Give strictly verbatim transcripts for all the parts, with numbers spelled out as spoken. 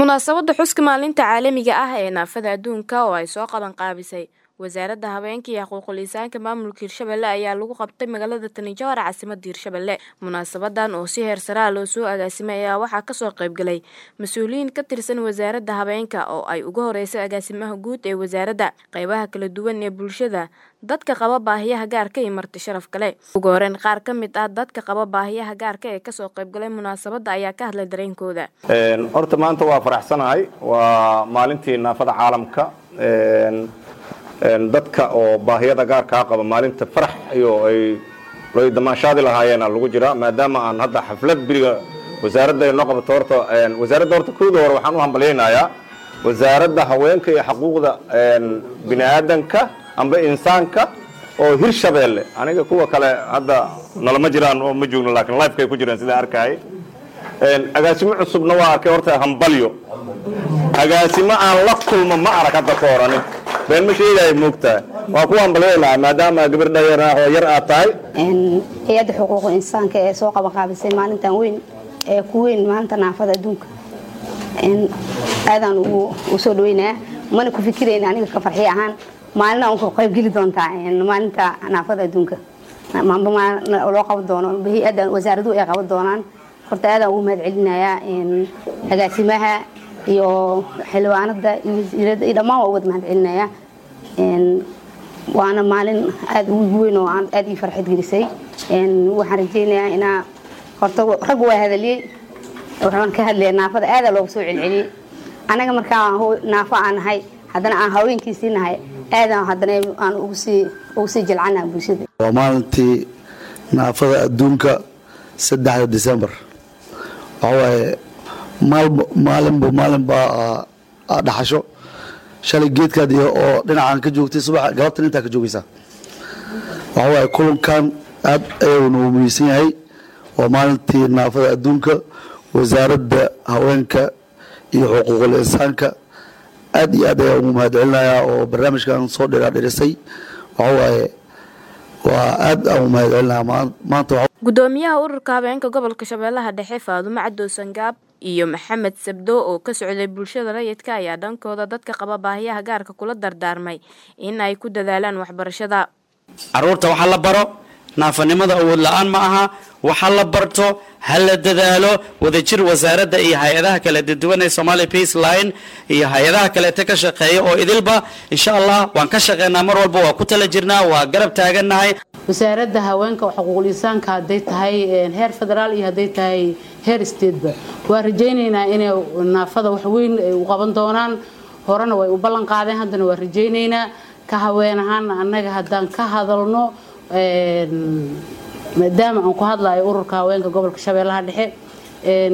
Munaasabadda xuska maalinta caalamiga ah ee naafada adduunka oo ay soo qaban qaabisay wasaaradda haweenka iyo xuquuqul insaanka maamulka Hirshabelle ayaa lagu qabtay magaalada Tani Jawhar caasimadda Hirshabelle. Munaasabadan oo si heer sare ah loo soo agaasimay ayaa waxaa ka soo qayb galay mas'uuliyiin ka tirsan wasaaradda haweenka oo ay ugu horeysay agaasimaha guud ee wasaaradda, qaybaha kala duwan ee bulshada, dadka qaba baahiyaha gaarka iyo marti sharaf kale. Ugu horeyn qaar ka mid ah dadka qaba baahiyaha gaarka ee ka soo qayb galay munaasabadda ayaa ka hadlay dareenkooda. Een horta maanta waa faraxsanahay, waa maalintii naafada caalamka. Een een dadka oo baahiyada gaarka qaba maalinta farax iyo ay loo damaashaadi lahaayeen lagu jira maadaama aan hadda xaflad biriga wasaaradda ay noo qabato horta een wasaaradda horta kooda hore waxaan u hambaleynayaa wasaaradda haweenka iyo xuquuqda een bini'aadanka amba insaanka oo Hirshabelle aniga kuwa kale hadda nalama jiraan oo ma joogno laakiin live kay ku jiraan sida arkay een agaasimo cusubna waa arkay horta hambalyo agaasimo aan la kulmo ma arag hadda ka horan been ma sheegay moogtaa waa ku hambalyeynaa maadaama gabar dhalinyaro ah oo yar aad tahay een hay'adda xuquuqul insaanka ee soo qaban qaabisay maalintan weyn ee ku weyn maanta naafada adduunka een aadan u soo dhaweynaa mana ku fikirayna aniga ka farxi ahaan maalin aan ku qayb gali doontaa een maalinta naafada adduunka maanta ma loo qaban doono hay'adda wasaaraddu ay qaban doonaan horta aadan ugu mahad celinayaa een agaasimaha iyo xilwaanada iyo dhammaan waa wada mahad celinayaa een waana maalin aad u weyn oo aan aad ii farxad gelisay een waxaan rajeynayaa inaa horta rag waa hadaliyay waxaan ka hadlayaa naafada aad loogu soo celceliyay anaga markaa naafo aan nahay haddana aan haweenkiisii nahay aadan haddana aan ugu sii ugu sii jilcanahay bulshada waa maalintii naafada adduunka saddexda December waaye maalinba maalinba dhaxasho shalay geedkaad iyo oo dhinacan ka joogtay subax galabtan inta ka joogaysa waxa way kulankan aad ayuu noo muhiimsan yahay waa maalintii naafada adduunka wasaaradda haweenka iyo xuquuqul insaanka aad iyo aad ayuu ugu mahad celinayaa oo barnaamijkan soo dheeraadhirisay waxa way waa aad aan u mahad celinayaa maanta gudoomiyaha ururka haweenka gobolka Shabeellaha Dhexe Faadumo Cabdo Sangaab iyo Maxamed Sabdo oo ka socday bulshada rayidka ayaa dhankooda dadka qaba baahiyaha gaarka kula dardaarmay in ay ku dadaalaan waxbarashada. Caruurta waxa la baro naafanimada awood la'aan ma aha, waxa la barto hal la dadaalo wadajir wasaaradda iyo hay'adaha kala duwan ee Somali Peace Line iyo hay'adaha kale ee ka shaqeeya oo idilba insha Allah waan ka shaqeynaa mar walba waa ku tala jirnaa waa garab taaganahay. wasaaradda haweenka oo xuquuqul insaanka haday tahay heer federaal iyo haday tahay heer state ba waa rajaynaynaa inay naafada wax weyn u qaban doonaan horena way u ballan qaadeen haddana waa rajaynaynaa ka haweenahan annaga hadaan ka hadalno een maadaama aan ku hadlayo ururka haweenka gobolka Shabeellaha Dhexe een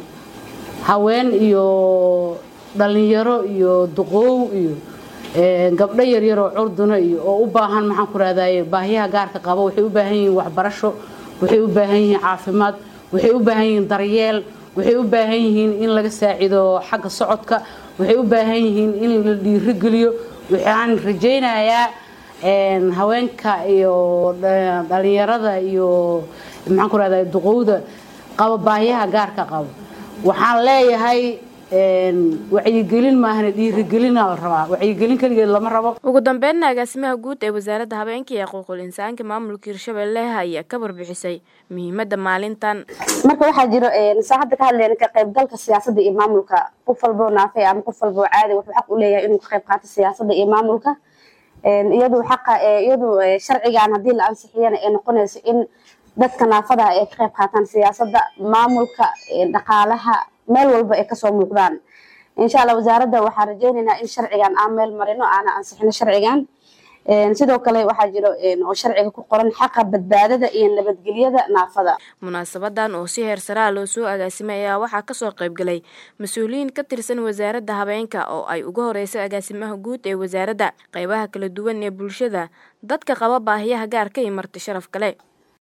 haween iyo dhalinyaro iyo duqoow iyo een gabdho yar yar oo curduna iyo oo u baahan maxaan ku raadayay baahiyaha gaarka qaba waxay u baahan yihiin waxbarasho waxay u baahan yihiin caafimaad waxay u baahan yihiin daryeel waxay u baahan yihiin in laga saacido xagga socodka waxay u baahan yihiin in la dhiirigeliyo waxaan rajaynayaa een haweenka iyo dhalinyarada iyo maxaan ku raadayay duqowda qaba baahiyaha gaarka qaba waxaan leeyahay een wacyigelin ma ahna dhiirigelin la rabaa wacyigelin kaliya lama rabo. Ugu dambeyn agaasimaha guud ee wasaaradda haweenka iyo xuquuqul insaanka maamulka Hirshabelle ayaa ka warbixisay muhiimadda maalintan. marka waxa jiro een saacada ka hadlayna ka qayb galka siyaasadda iyo maamulka qof walba naafay ama qof walba caadi wuxuu xaq u leeyahay inuu ka qayb qaato siyaasadda iyo maamulka een iyadoo xaqa iyadoo sharcigan hadii la ansixiyana ay noqonayso in dadka naafada ay ka qayb qaataan siyaasadda maamulka dhaqaalaha meel walba ay ka soo muuqdaan insha Allah wasaaradda waxa rajaynaynaa in sharcigan aan meel marino aan ansixino sharcigan een sidoo kale waxa jiro een oo sharciga ku qoran xaqa badbaadada iyo nabadgelyada naafada. Munaasabadan oo si heer sare ah loo soo agaasimay ayaa waxaa ka soo qayb galay mas'uuliyiin ka tirsan wasaaradda haweenka oo ay ugu horeysay agaasimaha guud ee wasaaradda, qaybaha kala duwan ee bulshada, dadka qaba baahiyaha gaarka iyo marti sharaf kale.